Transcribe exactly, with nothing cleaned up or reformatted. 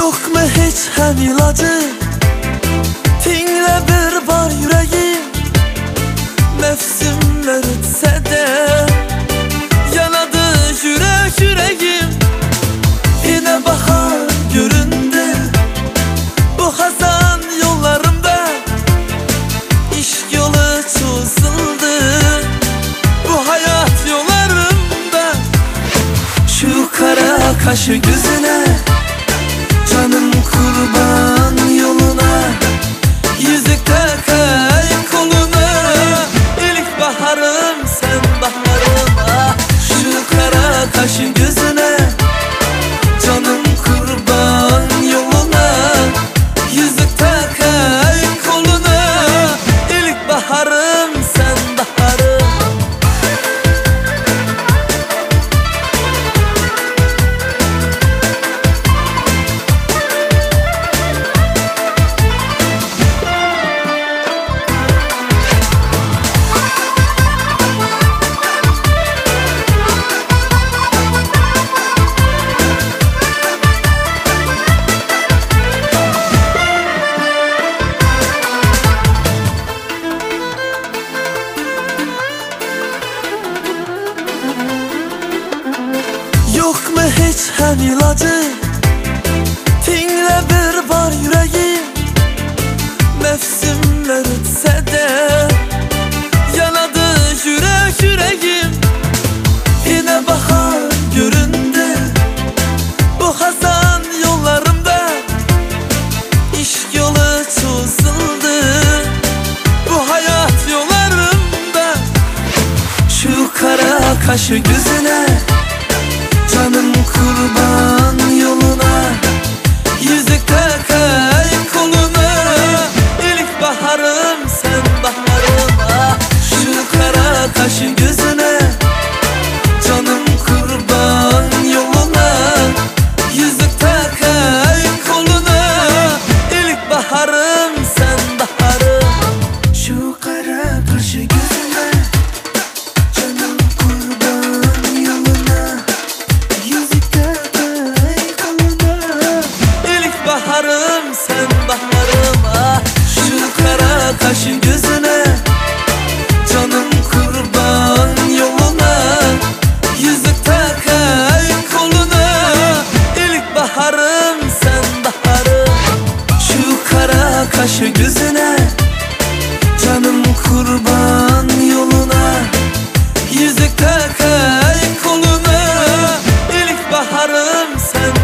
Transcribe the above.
Yok mu hiç hem ilacı? Tingle bir var yüreğim, mevsimler ötse de yanadı yürek yüreğim. Yine bahar göründü bu hazan yollarımda, İşk yolu çözüldü bu hayat yollarımda. Şu kara kaşı gözüne, canım kurban yoluna, yüzük takayım koluna. İlk baharım sen baharım, ah. Şu kara kaşı gözüne, canım kurban yoluna, yüzük takayım koluna. İlk baharım sen baharım. Yok mu hiç hem ilacı? Tingle bir var yüreğim, mevsimler ötse de yanadı yürek yüreğim. Yine bahar göründü bu hazan yollarımda, İşk yolu çözüldü bu hayat yollarımda. Şu kara kaşı gözüne, canım kurban yoluna, yüzük takayım koluna. İlk baharım sen baharım, ah. Şu kara kaşı gözüne, canım kurban yoluna, yüzük takayım koluna. İlk baharım sen baharım. Şu kara kaşı gözüne, canım kurban yoluna, baharım sen baharım, ah. Şu kara kaşı gözüne, canım kurban yoluna, yüzük takayım koluna. İlk baharım sen baharım. Şu kara kaşı gözüne, canım kurban yoluna, yüzük takayım koluna. İlk baharım sen